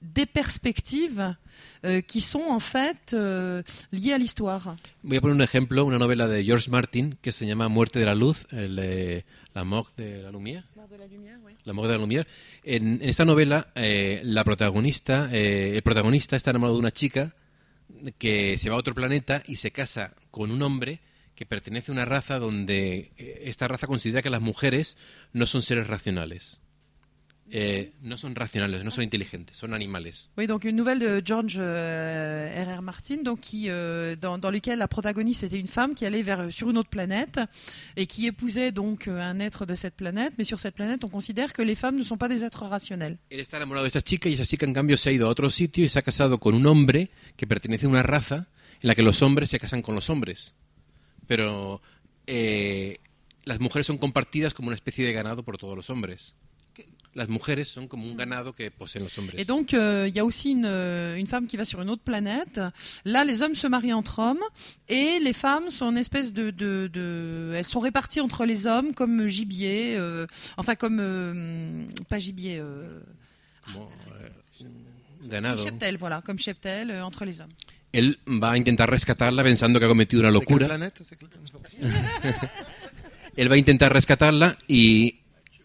des perspectives qui sont en fait liées à l'histoire. Voy a poner un ejemplo, una novela de George Martin que se llama Muerte de la Luz, La Mort de la Lumière. La Mort de la Lumière. En esta novela, el protagonista está enamorado de una chica que se va a otro planeta y se casa con un hombre que pertenece a una raza donde esta raza considera que las mujeres no son seres racionales. No son racionales, no son inteligentes, son animales. Oui, donc une nouvelle de George R.R. Martin, donc dans lequel la protagoniste était une femme qui allait sur une autre planète et qui épousait donc un être de cette planète, mais sur cette planète on considère que les femmes ne sont pas des êtres rationnels. Él está enamorado de esa chica y esa chica en cambio se ha ido a otro sitio y se ha casado con un hombre que pertenece a una raza en la que los hombres se casan con los hombres. Pero las mujeres son compartidas como una especie de ganado por todos los hombres. Las mujeres son como un ganado que poseen los hombres. Et donc, il y a aussi une femme qui va sur une autre planète. Là, les hommes se marient entre hommes et les femmes sont une espèce elles sont réparties entre les hommes comme gibier, pas gibier. Ganado. Cheptel, voilà, comme cheptel entre les hommes. Él va a intentar rescatarla pensando que ha cometido una locura. Él va a intentar rescatarla y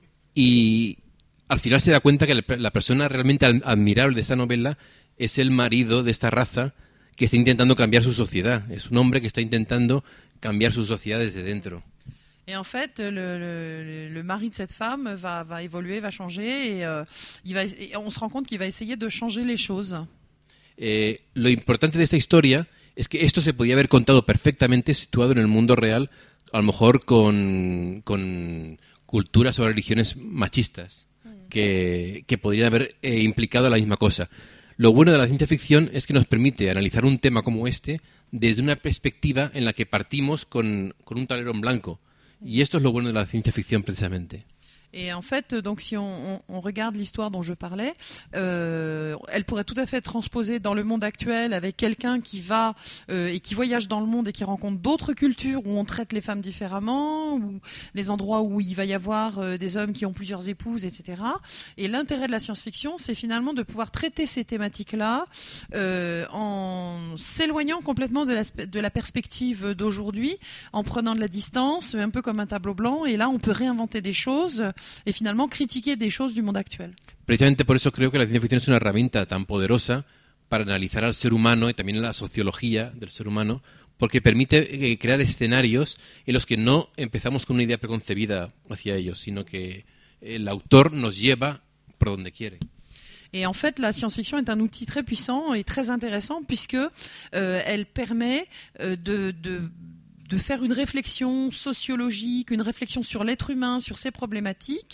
al final se da cuenta que la persona realmente admirable de esta novela es el marido de esta raza que está intentando cambiar su sociedad. Es un hombre que está intentando cambiar su sociedad desde dentro. Et en fait, le mari de cette femme va évoluer, va changer et on se rend compte qu'il va essayer de changer les choses. Lo importante de esta historia es que esto se podía haber contado perfectamente situado en el mundo real, a lo mejor con culturas o religiones machistas que podrían haber implicado la misma cosa. Lo bueno de la ciencia ficción es que nos permite analizar un tema como este desde una perspectiva en la que partimos con un tablero en blanco. Y esto es lo bueno de la ciencia ficción precisamente. Et en fait, donc si on regarde l'histoire dont je parlais, elle pourrait tout à fait être transposée dans le monde actuel avec quelqu'un qui va et qui voyage dans le monde et qui rencontre d'autres cultures où on traite les femmes différemment, ou les endroits où il va y avoir des hommes qui ont plusieurs épouses, etc. Et l'intérêt de la science-fiction, c'est finalement de pouvoir traiter ces thématiques-là en s'éloignant complètement de la perspective d'aujourd'hui, en prenant de la distance, un peu comme un tableau blanc. Et là, on peut réinventer des choses et finalement critiquer des choses du monde actuel. Precisamente por eso creo que la ciencia ficción es una herramienta tan poderosa para analizar al ser humano y también la sociología del ser humano, porque permite crear escenarios en los que no empezamos con una idea preconcebida hacia ellos, sino que el autor nos lleva por donde quiere. Et en fait, la science-fiction est un outil très puissant et très intéressant puisque elle permet de faire une réflexion sociologique, une réflexion sur l'être humain, sur ses problématiques,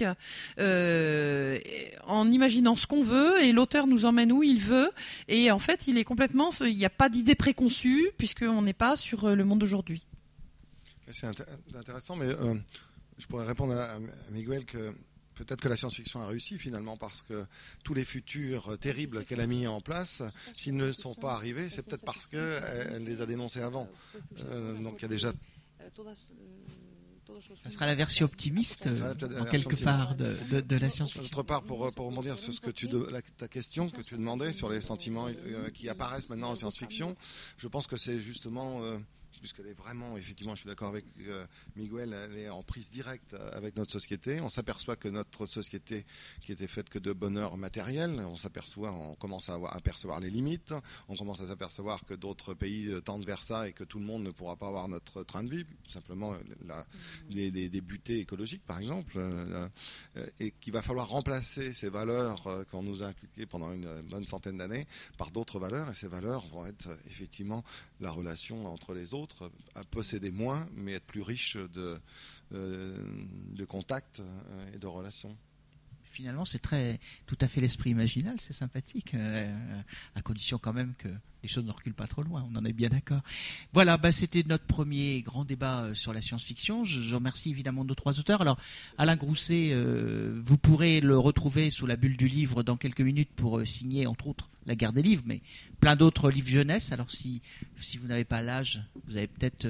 en imaginant ce qu'on veut, et l'auteur nous emmène où il veut. Et en fait, il n'y a pas d'idée préconçue, puisqu'on n'est pas sur le monde d'aujourd'hui. C'est intéressant, mais je pourrais répondre à Miguel que peut-être que la science-fiction a réussi finalement, parce que tous les futurs terribles qu'elle a mis en place, s'ils ne sont pas arrivés, c'est peut-être parce qu'elle les a dénoncés avant. Donc il y a déjà... Ça sera la version optimiste, en quelque part, de la science-fiction. D'autre part, pour rebondir sur ta question que tu demandais sur les sentiments qui apparaissent maintenant en science-fiction, je pense que c'est justement... puisqu'elle est vraiment, effectivement, je suis d'accord avec Miguel, elle est en prise directe avec notre société. On s'aperçoit que notre société, qui était faite que de bonheur matériel, on commence à apercevoir les limites, on commence à s'apercevoir que d'autres pays tendent vers ça et que tout le monde ne pourra pas avoir notre train de vie, simplement des butées écologiques, par exemple, et qu'il va falloir remplacer ces valeurs qu'on nous a inculquées pendant une bonne centaine d'années par d'autres valeurs, et ces valeurs vont être effectivement la relation entre les autres, à posséder moins, mais être plus riche de contacts et de relations. Finalement, c'est tout à fait l'esprit imaginal, c'est sympathique, à condition quand même que les choses ne reculent pas trop loin, on en est bien d'accord. Voilà, c'était notre premier grand débat sur la science-fiction. Je remercie évidemment nos trois auteurs. Alors, Alain Grousset, vous pourrez le retrouver sous la bulle du livre dans quelques minutes pour signer, entre autres, La Guerre des livres, mais plein d'autres livres jeunesse. Alors, si vous n'avez pas l'âge, vous avez peut-être...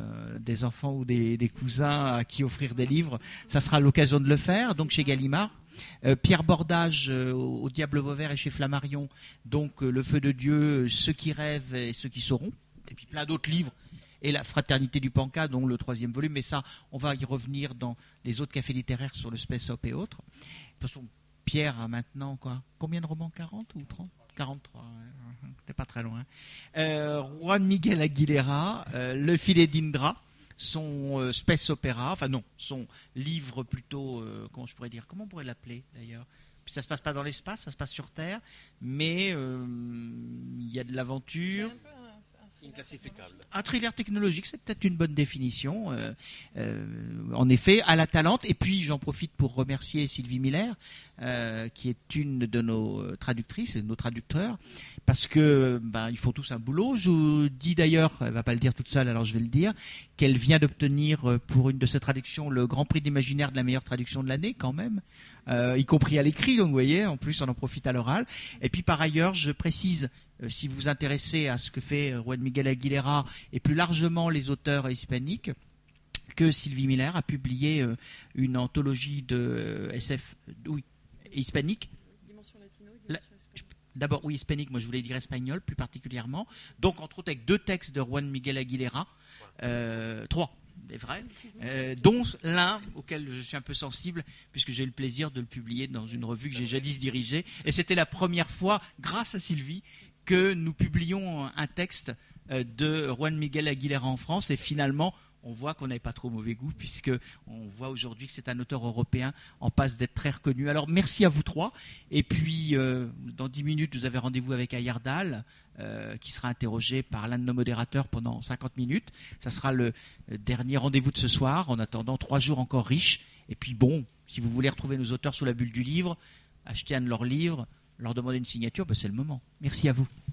des enfants ou des cousins à qui offrir des livres, ça sera l'occasion de le faire, donc chez Gallimard. Pierre Bordage au Diable Vauvert et chez Flammarion, donc Le Feu de Dieu, Ceux qui rêvent et ceux qui sauront, et puis plein d'autres livres, et La Fraternité du Panca, dont le 3e volume, mais ça, on va y revenir dans les autres cafés littéraires sur le Space Hop et autres. De toute façon, Pierre a maintenant combien de romans, 40 ou 30 43, ouais, c'est pas très loin. Juan Miguel Aguilera, Le Filet d'Indra, son space opéra, enfin non, son livre plutôt, comment on pourrait l'appeler d'ailleurs. Puis ça se passe pas dans l'espace, ça se passe sur Terre, mais il y a de l'aventure. Inclassificable. Un thriller technologique, c'est peut-être une bonne définition. En effet, à la Talente. Et puis, j'en profite pour remercier Sylvie Miller, qui est une de nos traductrices et de nos traducteurs, parce que ils font tous un boulot. Je vous dis d'ailleurs, elle va pas le dire toute seule, alors je vais le dire, qu'elle vient d'obtenir pour une de ses traductions le Grand Prix d'Imaginaire de la meilleure traduction de l'année, quand même. Y compris à l'écrit, donc vous voyez, en plus on en profite à l'oral. Et puis par ailleurs, je précise, si vous vous intéressez à ce que fait Juan Miguel Aguilera et plus largement les auteurs hispaniques, que Sylvie Miller a publié une anthologie de SF hispanique. Dimension latino, d'abord, oui, hispanique, moi je voulais dire espagnol plus particulièrement. Donc entre autres avec 2 textes de Juan Miguel Aguilera, 3. C'est vrai, dont l'un auquel je suis un peu sensible, puisque j'ai eu le plaisir de le publier dans une revue que j'ai jadis dirigée. Et c'était la première fois, grâce à Sylvie, que nous publions un texte de Juan Miguel Aguilera en France. Et finalement, on voit qu'on n'avait pas trop mauvais goût, puisqu'on voit aujourd'hui que c'est un auteur européen en passe d'être très reconnu. Alors merci à vous 3. Et puis, dans 10 minutes, vous avez rendez-vous avec Ayardal, qui sera interrogé par l'un de nos modérateurs pendant 50 minutes. Ça sera le dernier rendez-vous de ce soir. En attendant, 3 jours encore riches. Et puis bon, si vous voulez retrouver nos auteurs sous la bulle du livre, acheter un de leurs livres, leur demander une signature, c'est le moment. Merci à vous.